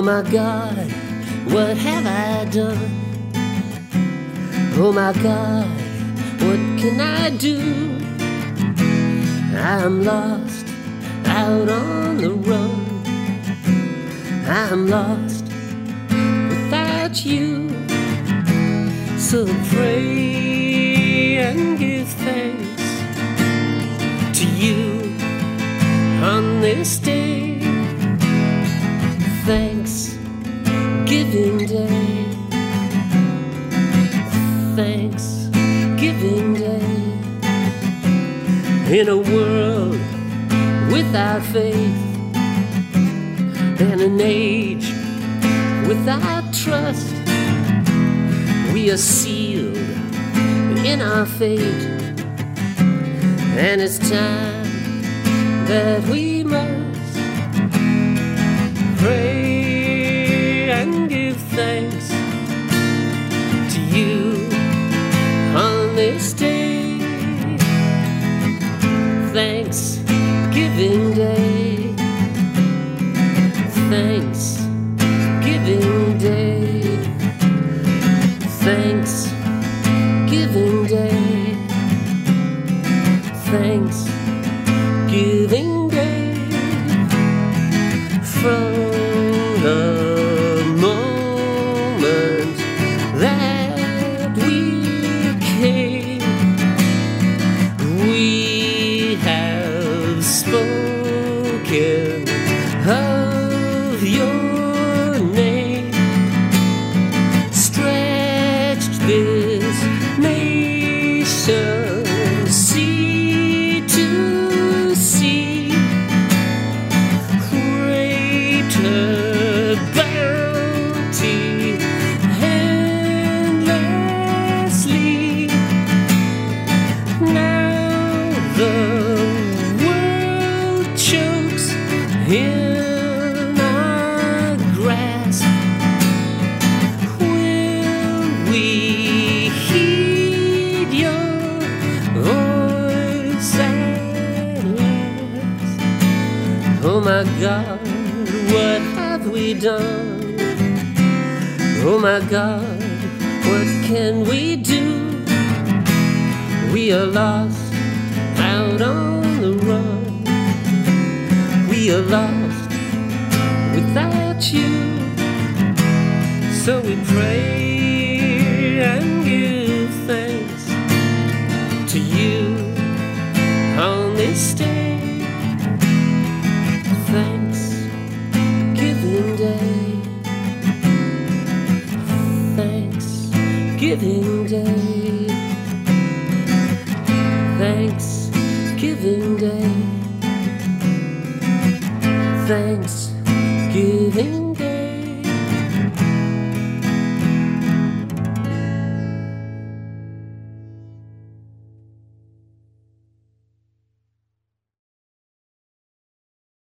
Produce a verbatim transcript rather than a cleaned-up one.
my God, what have I done? Oh my God, what can I do? I'm lost out on the run. I'm lost without you. So pray and give thanks to you on this day. Thanksgiving Day. Thanksgiving Day. In a world without faith, in an age without trust, we are sealed in our fate, and it's time that we must pray and give thanks to you on this day. Thanksgiving Day. Thanksgiving Day. Thanksgiving Day. Thanksgiving Day. From the moment that we came, we have spoken of your name, stretched this nation sea to sea, greater bounty endlessly. Now the world chokes in our grasp. Will we heed your voice at last? Oh my God, what have we done? Oh my God, what can we do? We are lost out on the run. We are lost without you. So we pray and give thanks to you on this day. Thanksgiving Day. Thanksgiving Day. Thanksgiving Day. Thanksgiving